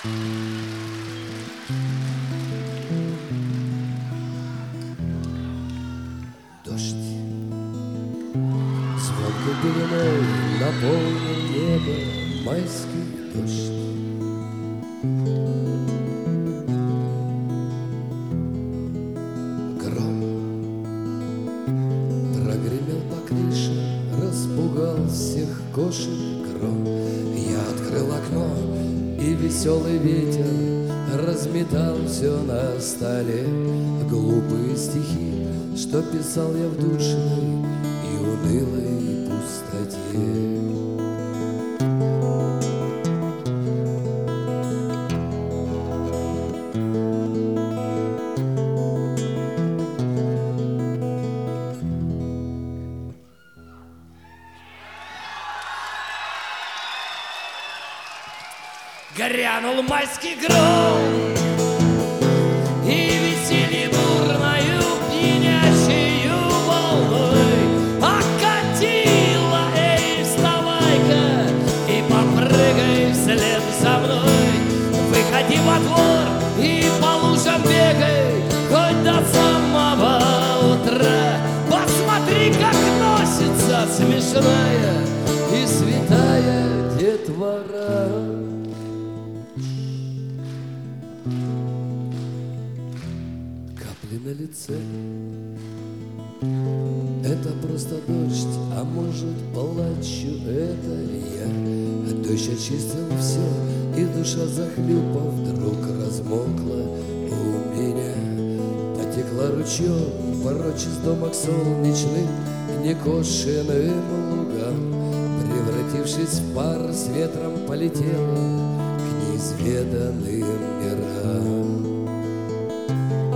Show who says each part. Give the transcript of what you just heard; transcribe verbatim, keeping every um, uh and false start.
Speaker 1: Дождь звонкой пеленой наполнил небо майский дождь. Распугал всех кошек гром. Я открыл окно, и веселый ветер разметал все на столе. Глупые стихи, что писал я в душной и унылой пустоте.
Speaker 2: Грянул майский гром, и веселье бурною пьянящею волной окатила. Эй, вставай-ка и попрыгай вслед за мной. Выходи во двор и по лужам бегай, хоть до самого утра. Посмотри, как носится смешная
Speaker 1: и святая детвора. На лице это просто дождь, а может, плачу это я. Дождь очистил все, и душа, захлюпав, вдруг размокла у меня. Потекла ручьем прочь из домок солнечных к некошенным лугам, превратившись в пар, с ветром полетела к неизведанным мирам.